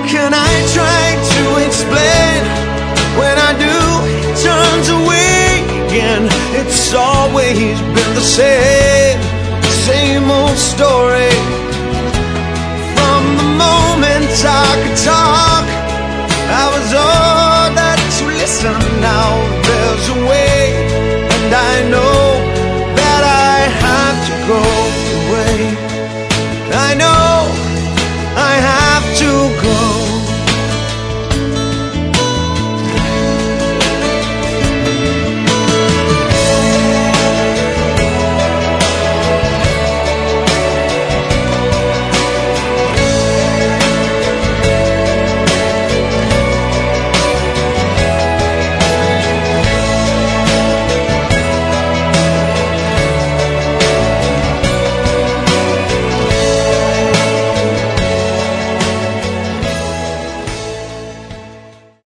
can I try to explain? When I do, he turns away again. It's always been the same old story. From the moment I could talk, I was ordered to listen. Now there's a way, and I know that I have to go away. I know I have